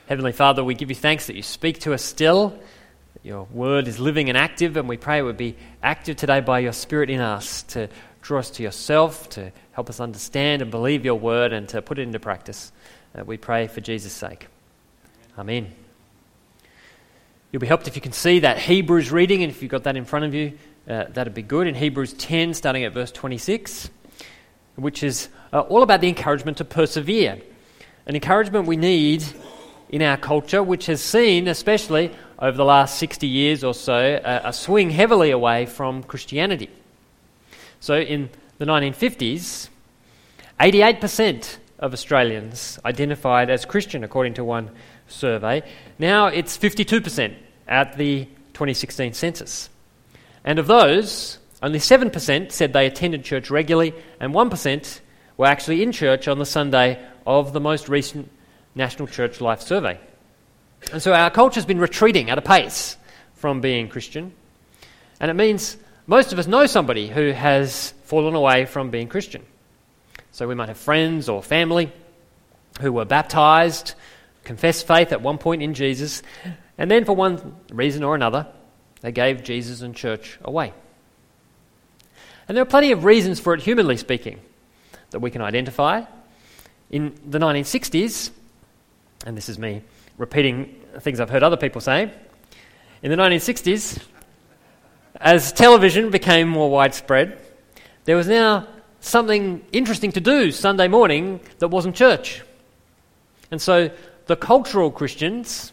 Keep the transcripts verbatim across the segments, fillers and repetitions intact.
Heavenly Father, we give you thanks that you speak to us still, that your word is living and active, and we pray it would be active today by your Spirit in us to draw us to yourself, to help us understand and believe your word and to put it into practice. Uh, we pray for Jesus' sake. Amen. You'll be helped if you can see that Hebrews reading, and if you've got that in front of you, uh, that'd be good. In Hebrews ten, starting at verse twenty-six, which is uh, all about the encouragement to persevere. An encouragement we need in our culture, which has seen, especially over the last sixty years or so, a, a swing heavily away from Christianity. So in the nineteen fifties, eighty-eight percent of Australians identified as Christian, according to one survey. Now it's fifty-two percent at the twenty sixteen census. And of those, only seven percent said they attended church regularly, and one percent were actually in church on the Sunday of the most recent National Church Life Survey. And so our culture has been retreating at a pace from being Christian. And it means most of us know somebody who has fallen away from being Christian. So we might have friends or family who were baptised, confessed faith at one point in Jesus, and then for one reason or another, they gave Jesus and church away. And there are plenty of reasons for it, humanly speaking, that we can identify. In the nineteen sixties, and this is me repeating things I've heard other people say, in the nineteen sixties, as television became more widespread, there was now something interesting to do Sunday morning that wasn't church. And so the cultural Christians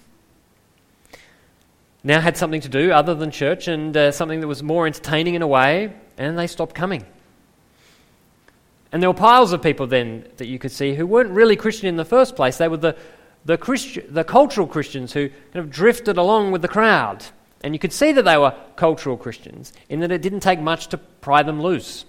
now had something to do other than church, and uh, something that was more entertaining in a way, and they stopped coming. And there were piles of people then that you could see who weren't really Christian in the first place. They were the the, Christi- the cultural Christians who kind of drifted along with the crowd. And you could see that they were cultural Christians in that it didn't take much to pry them loose.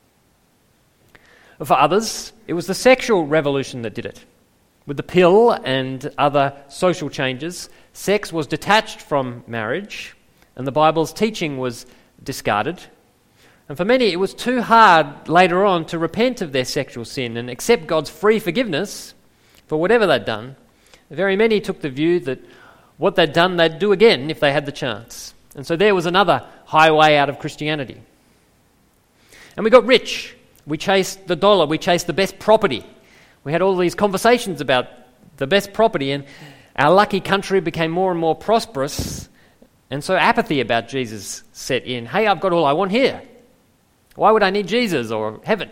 For others, it was the sexual revolution that did it. With the pill and other social changes, sex was detached from marriage, and the Bible's teaching was discarded. And for many, it was too hard later on to repent of their sexual sin and accept God's free forgiveness for whatever they'd done. Very many took the view that what they'd done, they'd do again if they had the chance. And so there was another highway out of Christianity. And we got rich. We chased the dollar. We chased the best property. We had all these conversations about the best property, and our lucky country became more and more prosperous. And so apathy about Jesus set in. Hey, I've got all I want here. Why would I need Jesus or heaven?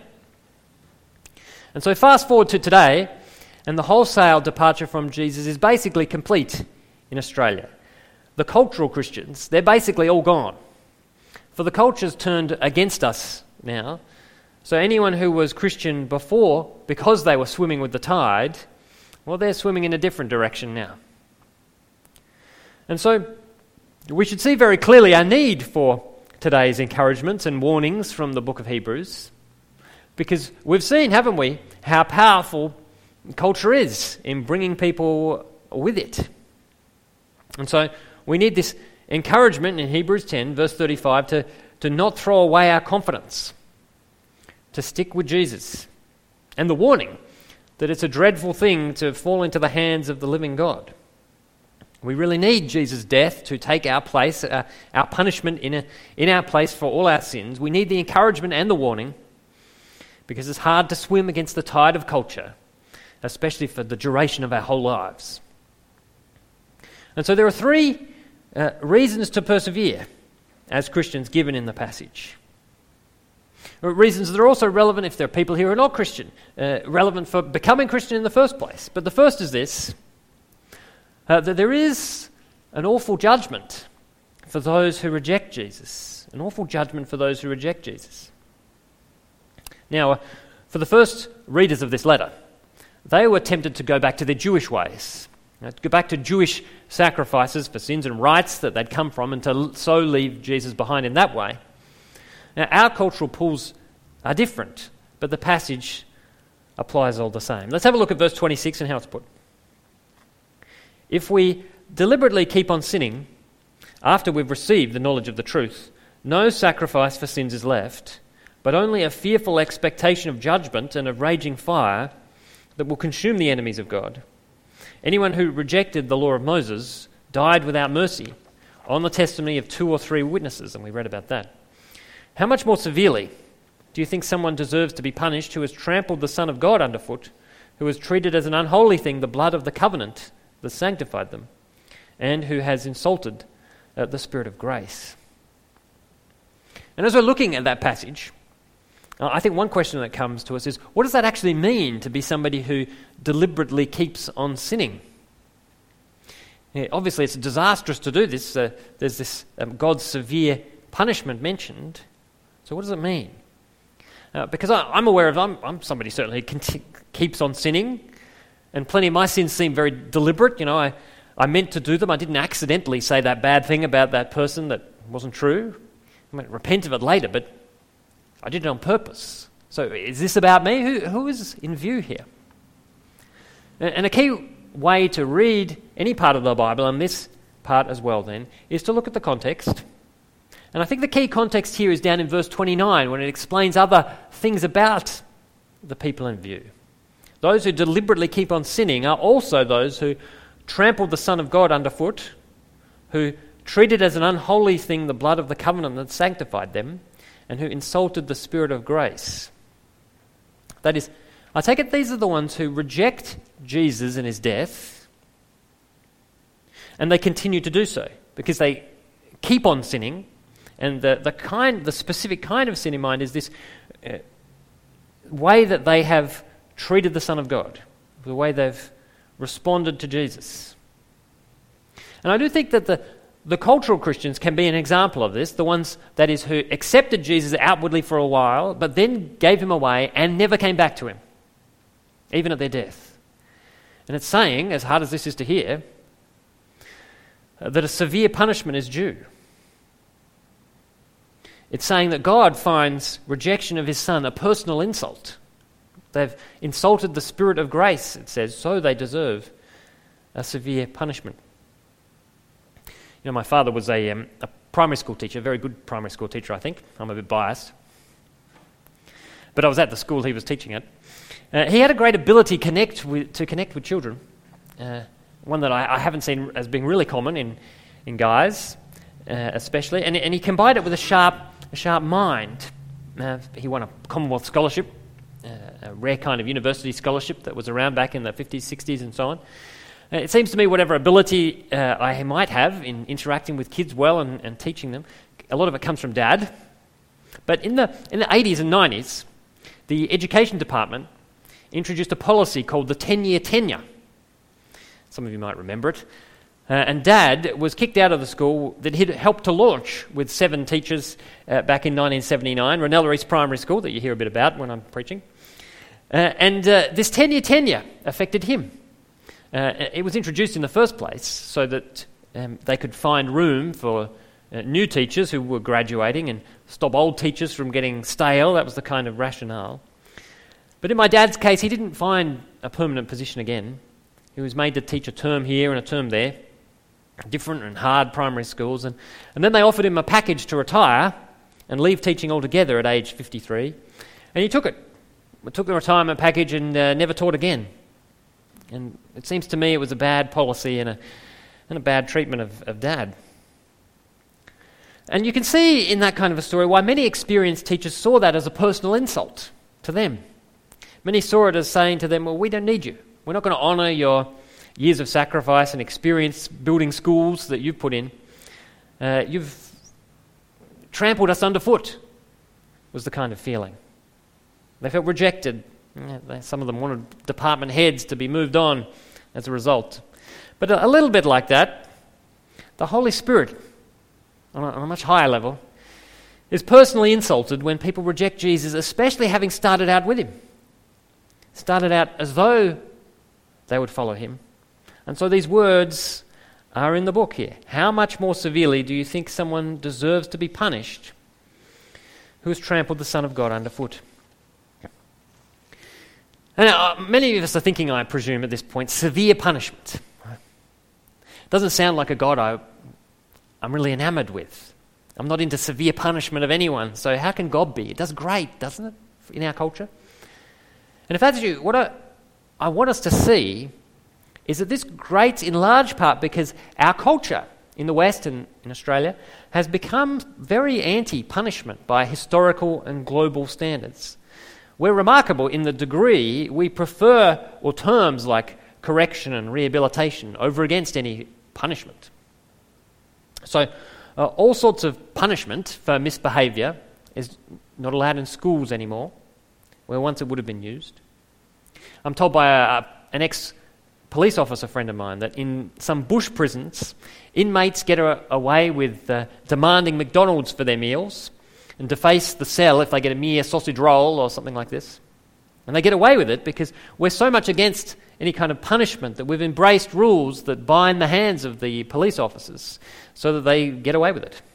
And so fast forward to today, and the wholesale departure from Jesus is basically complete in Australia. The cultural Christians, they're basically all gone. For the culture's turned against us now. So anyone who was Christian before, because they were swimming with the tide, well, they're swimming in a different direction now. And so we should see very clearly our need for today's encouragements and warnings from the book of Hebrews, because we've seen, haven't we, how powerful culture is in bringing people with it. And so we need this encouragement in Hebrews ten, verse thirty-five, to, to not throw away our confidence, to stick with Jesus, and the warning that it's a dreadful thing to fall into the hands of the living God. We really need Jesus' death to take our place, uh, our punishment in a, in our place for all our sins. We need the encouragement and the warning, because it's hard to swim against the tide of culture, especially for the duration of our whole lives. And so there are three uh, reasons to persevere as Christians given in the passage. Reasons that are also relevant if there are people here who are not Christian, uh, relevant for becoming Christian in the first place. But the first is this, uh, that there is an awful judgment for those who reject Jesus. An awful judgment for those who reject Jesus. Now, uh, for the first readers of this letter, they were tempted to go back to their Jewish ways, you know, to go back to Jewish sacrifices for sins and rites that they'd come from, and to so leave Jesus behind in that way. Now, our cultural pulls are different, but the passage applies all the same. Let's have a look at verse twenty-six and how it's put. If we deliberately keep on sinning after we've received the knowledge of the truth, no sacrifice for sins is left, but only a fearful expectation of judgment and of raging fire that will consume the enemies of God. Anyone who rejected the law of Moses died without mercy on the testimony of two or three witnesses, and we read about that. How much more severely do you think someone deserves to be punished who has trampled the Son of God underfoot, who has treated as an unholy thing the blood of the covenant that sanctified them, and who has insulted uh, the Spirit of grace? And as we're looking at that passage, uh, I think one question that comes to us is, what does that actually mean to be somebody who deliberately keeps on sinning? Yeah, obviously, it's disastrous to do this. Uh, there's this um, God's severe punishment mentioned. So what does it mean? Uh, because I, I'm aware of, I'm, I'm somebody certainly who conti- keeps on sinning, and plenty of my sins seem very deliberate. You know, I, I meant to do them. I didn't accidentally say that bad thing about that person that wasn't true. I might repent of it later, but I did it on purpose. So is this about me? Who, who is in view here? And, and a key way to read any part of the Bible, and this part as well then, is to look at the context. And I think the key context here is down in verse twenty-nine, when it explains other things about the people in view. Those who deliberately keep on sinning are also those who trampled the Son of God underfoot, who treated as an unholy thing the blood of the covenant that sanctified them, and who insulted the Spirit of grace. That is, I take it these are the ones who reject Jesus and his death, and they continue to do so because they keep on sinning. And the, the kind, the specific kind of sin in mind is this uh, way that they have treated the Son of God, the way they've responded to Jesus. And I do think that the, the cultural Christians can be an example of this, the ones, that is, who accepted Jesus outwardly for a while, but then gave him away and never came back to him, even at their death. And it's saying, as hard as this is to hear, uh, that a severe punishment is due. It's saying that God finds rejection of his Son a personal insult. They've insulted the Spirit of grace, it says, so they deserve a severe punishment. You know, my father was a, um, a primary school teacher, a very good primary school teacher, I think. I'm a bit biased. But I was at the school he was teaching at. Uh, he had a great ability connect with, to connect with children, uh, one that I, I haven't seen as being really common in, in guys, uh, especially. And, and he combined it with a sharp A sharp mind. Uh, he won a Commonwealth Scholarship, uh, a rare kind of university scholarship that was around back in the fifties, sixties and so on. Uh, it seems to me whatever ability uh, I might have in interacting with kids well and, and teaching them, a lot of it comes from Dad. But in the in the eighties and nineties, the education department introduced a policy called the ten-year tenure. Some of you might remember it. Uh, and Dad was kicked out of the school that he'd helped to launch with seven teachers uh, back in nineteen seventy-nine, Ranella East Primary School, that you hear a bit about when I'm preaching. Uh, and uh, this ten-year tenure affected him. Uh, it was introduced in the first place so that um, they could find room for uh, new teachers who were graduating and stop old teachers from getting stale. That was the kind of rationale. But in my dad's case, he didn't find a permanent position again. He was made to teach a term here and a term there, different and hard primary schools, and, and then they offered him a package to retire and leave teaching altogether at age fifty-three, and he took it. He took the retirement package and uh, never taught again. And it seems to me it was a bad policy and a, and a bad treatment of, of Dad. And you can see in that kind of a story why many experienced teachers saw that as a personal insult to them. Many saw it as saying to them, well, we don't need you. We're not going to honour your years of sacrifice and experience building schools that you've put in. Uh, you've trampled us underfoot, was the kind of feeling. They felt rejected. Some of them wanted department heads to be moved on as a result. But a, a little bit like that, the Holy Spirit, on a, on a much higher level, is personally insulted when people reject Jesus, especially having started out with him. Started out as though they would follow him. And so these words are in the book here. How much more severely do you think someone deserves to be punished who has trampled the Son of God underfoot? And uh, many of us are thinking, I presume, at this point, severe punishment. Doesn't sound like a God I, I'm really enamoured with. I'm not into severe punishment of anyone, so how can God be? It does great, doesn't it, in our culture? And if that's you, what I, I want us to see is that this grates in large part because our culture in the West and in Australia has become very anti-punishment by historical and global standards. We're remarkable in the degree we prefer or terms like correction and rehabilitation over against any punishment. So uh, all sorts of punishment for misbehaviour is not allowed in schools anymore, where once it would have been used. I'm told by a, a, an ex-police officer friend of mine that in some bush prisons, inmates get a, away with uh, demanding McDonald's for their meals and deface the cell if they get a mere sausage roll or something like this. And they get away with it because we're so much against any kind of punishment that we've embraced rules that bind the hands of the police officers so that they get away with it.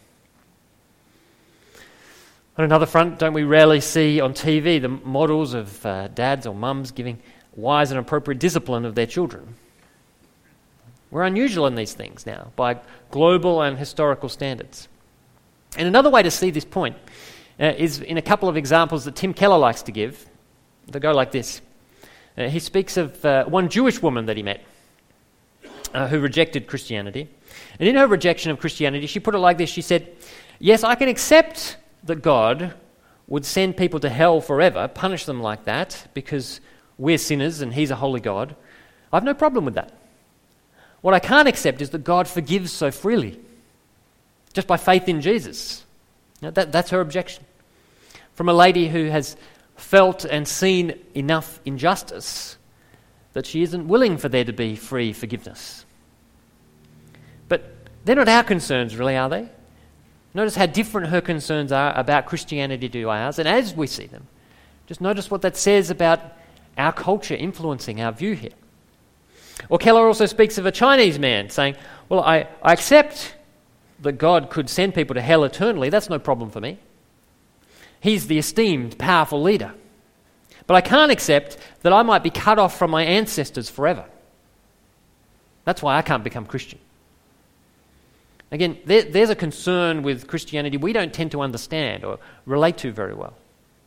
On another front, don't we rarely see on T V the models of uh, dads or mums giving wise and appropriate discipline of their children? We're unusual in these things now by global and historical standards. And another way to see this point uh, is in a couple of examples that Tim Keller likes to give. They go like this. Uh, he speaks of uh, one Jewish woman that he met uh, who rejected Christianity. And in her rejection of Christianity, she put it like this. She said, "Yes, I can accept that God would send people to hell forever, punish them like that, because we're sinners and he's a holy God. I've no problem with that. What I can't accept is that God forgives so freely, just by faith in Jesus." Now, that, that's her objection. From a lady who has felt and seen enough injustice that she isn't willing for there to be free forgiveness. But they're not our concerns, really, are they? Notice how different her concerns are about Christianity to ours, and as we see them, just notice what that says about our culture influencing our view here. Or Keller also speaks of a Chinese man saying, "Well, I, I accept that God could send people to hell eternally. That's no problem for me. He's the esteemed, powerful leader. But I can't accept that I might be cut off from my ancestors forever. That's why I can't become Christian." Again, there, there's a concern with Christianity we don't tend to understand or relate to very well.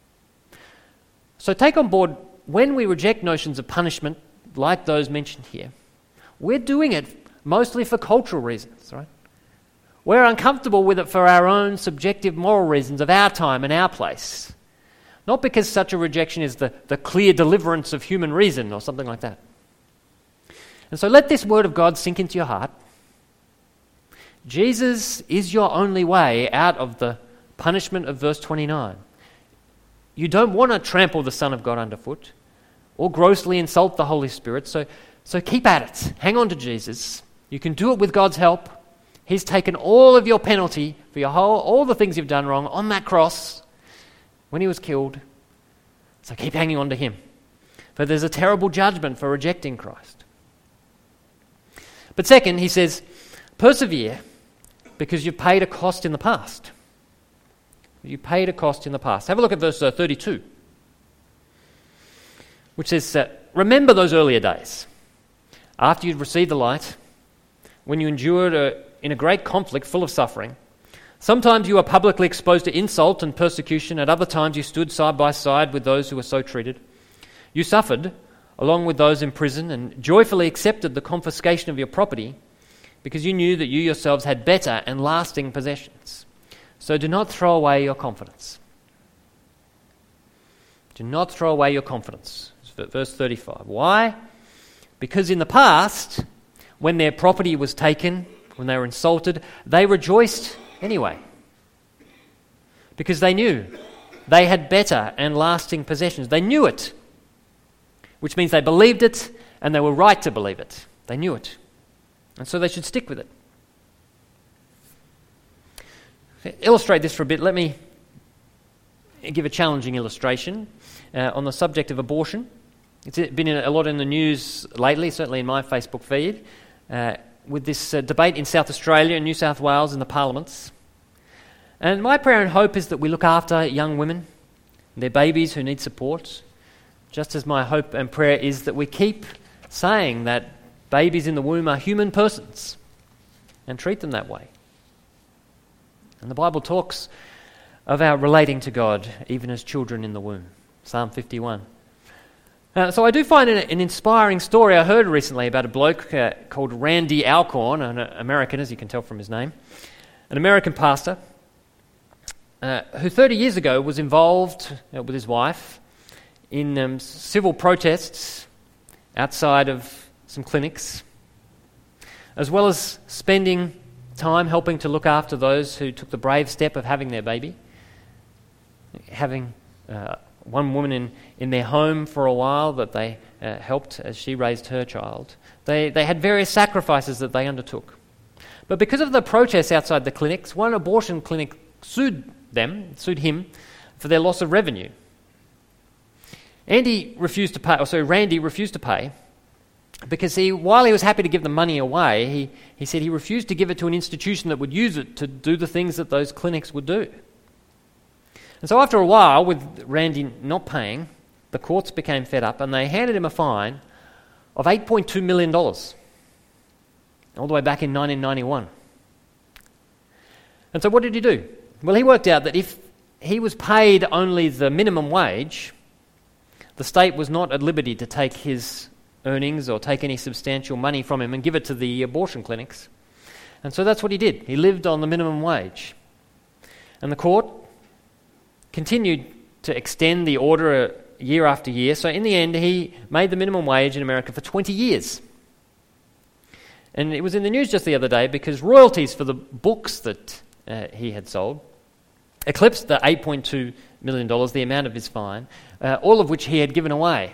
So take on board, when we reject notions of punishment like those mentioned here, we're doing it mostly for cultural reasons, right? We're uncomfortable with it for our own subjective moral reasons of our time and our place. Not because such a rejection is the, the clear deliverance of human reason or something like that. And so let this word of God sink into your heart. Jesus is your only way out of the punishment of verse twenty-nine. You don't want to trample the Son of God underfoot or grossly insult the Holy Spirit, so, so keep at it. Hang on to Jesus. You can do it with God's help. He's taken all of your penalty for your whole, all the things you've done wrong on that cross when he was killed. So keep hanging on to him. For there's a terrible judgment for rejecting Christ. But second, he says, persevere because you've paid a cost in the past. You paid a cost in the past. Have a look at verse uh, thirty-two, which says, uh, remember those earlier days, after you'd received the light, when you endured a, in a great conflict full of suffering. Sometimes you were publicly exposed to insult and persecution. At other times you stood side by side with those who were so treated. You suffered along with those in prison and joyfully accepted the confiscation of your property because you knew that you yourselves had better and lasting possessions. So do not throw away your confidence. Do not throw away your confidence. Verse thirty-five. Why? Because in the past, when their property was taken, when they were insulted, they rejoiced anyway. Because they knew they had better and lasting possessions. They knew it, which means they believed it and they were right to believe it. They knew it. And so they should stick with it. To illustrate this for a bit, let me give a challenging illustration uh, on the subject of abortion. It's been in a lot in the news lately, certainly in my Facebook feed, uh, with this uh, debate in South Australia and New South Wales in the parliaments. And my prayer and hope is that we look after young women, their babies who need support, just as my hope and prayer is that we keep saying that babies in the womb are human persons and treat them that way. And the Bible talks of our relating to God even as children in the womb. Psalm fifty-one. Uh, so I do find it an inspiring story I heard recently about a bloke uh, called Randy Alcorn, an American, as you can tell from his name, an American pastor, uh, who thirty years ago was involved uh, with his wife in um, civil protests outside of some clinics, as well as spending time helping to look after those who took the brave step of having their baby, having uh, one woman in, in their home for a while that they uh, helped as she raised her child. They, they had various sacrifices that they undertook. But because of the protests outside the clinics, one abortion clinic sued them, sued him, for their loss of revenue. Andy refused to pay, or sorry, Randy refused to pay, because he, while he was happy to give the money away, he, he said he refused to give it to an institution that would use it to do the things that those clinics would do. And so after a while, with Randy not paying, the courts became fed up and they handed him a fine of eight point two million dollars, all the way back in nineteen ninety-one. And so what did he do? Well, he worked out that if he was paid only the minimum wage, the state was not at liberty to take his earnings or take any substantial money from him and give it to the abortion clinics. And so that's what he did. He lived on the minimum wage. And the court continued to extend the order year after year. So in the end, he made the minimum wage in America for twenty years. And it was in the news just the other day because royalties for the books that uh, he had sold eclipsed the eight point two million dollars, the amount of his fine, uh, all of which he had given away.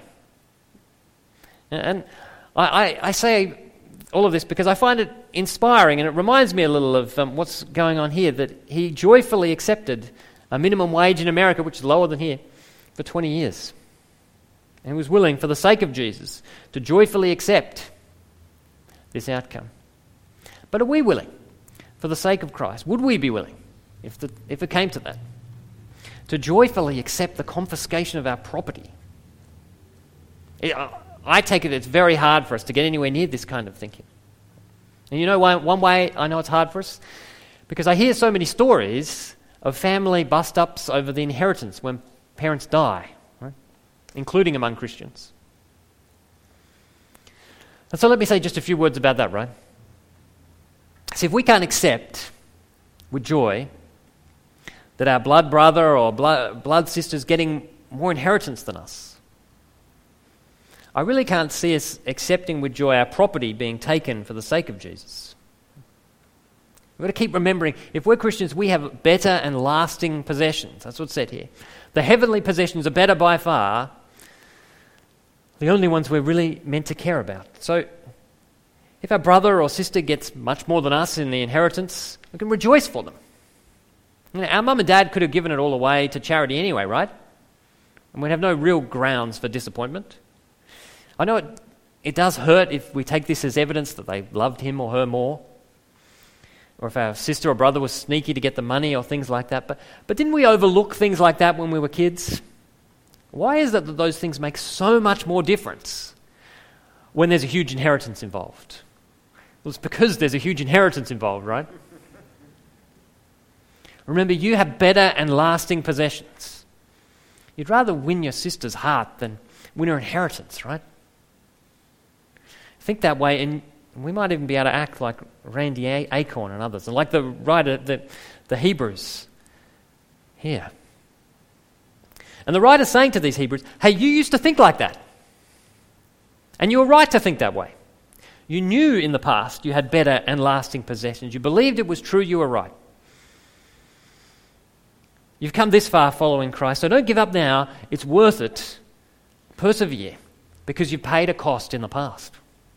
And I, I, I say all of this because I find it inspiring, and it reminds me a little of um, what's going on here, that he joyfully accepted a minimum wage in America, which is lower than here, for twenty years. And he was willing, for the sake of Jesus, to joyfully accept this outcome. But are we willing, for the sake of Christ? Would we be willing, if, the, if it came to that, to joyfully accept the confiscation of our property? It, uh, I take it it's very hard for us to get anywhere near this kind of thinking. And you know why? One way I know it's hard for us? Because I hear so many stories of family bust-ups over the inheritance when parents die, right? Including among Christians. And so let me say just a few words about that, right? See, if we can't accept with joy that our blood brother or blood, blood sister is getting more inheritance than us, I really can't see us accepting with joy our property being taken for the sake of Jesus. We've got to keep remembering, if we're Christians, we have better and lasting possessions. That's what's said here. The heavenly possessions are better by far, the only ones we're really meant to care about. So, if our brother or sister gets much more than us in the inheritance, we can rejoice for them. You know, our mum and dad could have given it all away to charity anyway, right? And we'd have no real grounds for disappointment. I know it, it does hurt if we take this as evidence that they loved him or her more, or if our sister or brother was sneaky to get the money or things like that. But, but didn't we overlook things like that when we were kids? Why is it that those things make so much more difference when there's a huge inheritance involved? Well, it's because there's a huge inheritance involved, right? Remember, you have better and lasting possessions. You'd rather win your sister's heart than win her inheritance, right? Think that way, and we might even be able to act like Randy Alcorn and others, and like the writer, the, the Hebrews here. And the writer's saying to these Hebrews, hey, you used to think like that. And you were right to think that way. You knew in the past you had better and lasting possessions. You believed it was true, you were right. You've come this far following Christ, so don't give up now. It's worth it. Persevere, because you've paid a cost in the past.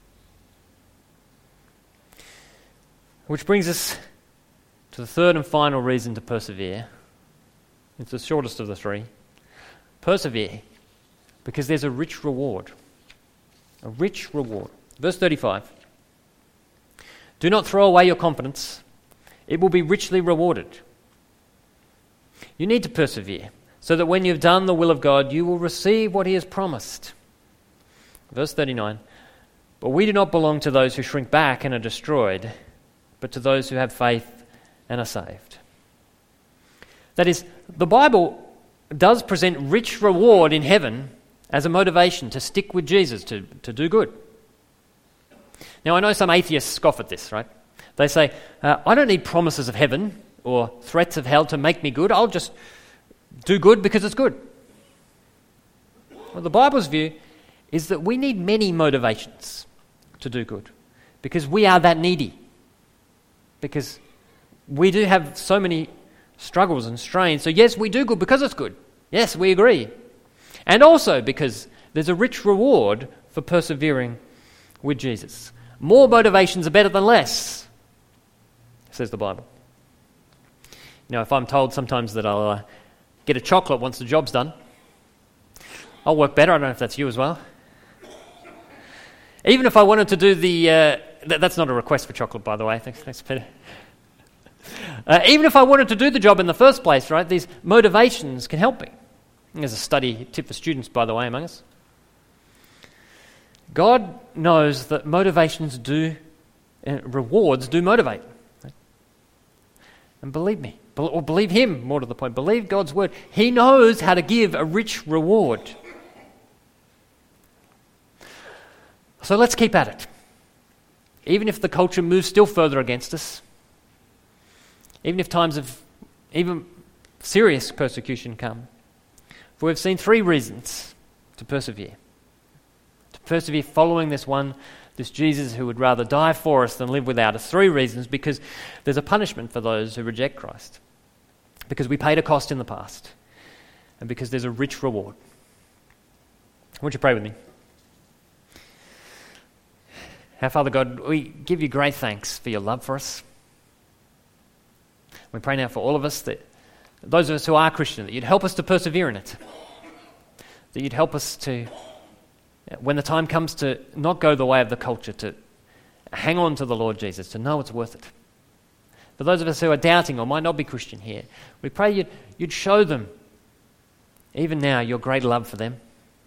Which brings us to the third and final reason to persevere. It's the shortest of the three. Persevere, because there's a rich reward. A rich reward. Verse thirty-five. Do not throw away your confidence. It will be richly rewarded. You need to persevere, so that when you've done the will of God, you will receive what he has promised. Verse thirty-nine. But we do not belong to those who shrink back and are destroyed, but to those who have faith and are saved. That is, the Bible does present rich reward in heaven as a motivation to stick with Jesus, to, to do good. Now, I know some atheists scoff at this, right? They say, uh, I don't need promises of heaven or threats of hell to make me good. I'll just do good because it's good. Well, the Bible's view is that we need many motivations to do good because we are that needy. Because we do have so many struggles and strains. So yes, we do good because it's good. Yes, we agree. And also because there's a rich reward for persevering with Jesus. More motivations are better than less, says the Bible. You know, if I'm told sometimes that I'll uh, get a chocolate once the job's done, I'll work better. I don't know if that's you as well. Even if I wanted to do the... Uh, th- that's not a request for chocolate, by the way. Thanks, thanks Peter. Uh, even if I wanted to do the job in the first place, right, these motivations can help me. There's a study tip for students, by the way, among us. God knows that motivations do, uh, rewards do motivate. Right? And believe me, be- or believe him, more to the point, believe God's word. He knows how to give a rich reward. So let's keep at it. Even if the culture moves still further against us, even if times of even serious persecution come, for we've seen three reasons to persevere. To persevere following this one, this Jesus who would rather die for us than live without us. Three reasons, because there's a punishment for those who reject Christ. Because we paid a cost in the past. And because there's a rich reward. Would you pray with me? Our Father God, we give you great thanks for your love for us. We pray now for all of us, that those of us who are Christian, that you'd help us to persevere in it. That you'd help us to, when the time comes, to not go the way of the culture, to hang on to the Lord Jesus, to know it's worth it. For those of us who are doubting or might not be Christian here, we pray you'd, you'd show them, even now, your great love for them.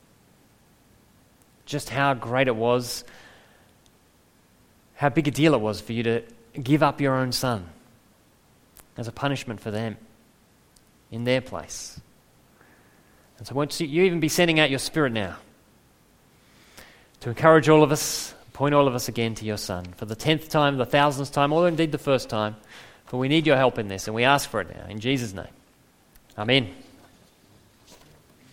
Just how great it was, how big a deal it was for you to give up your own son as a punishment for them in their place. And so won't you even be sending out your Spirit now to encourage all of us, point all of us again to your Son for the tenth time, the thousandth time, or indeed the first time, for we need your help in this, and we ask for it now in Jesus' name. Amen.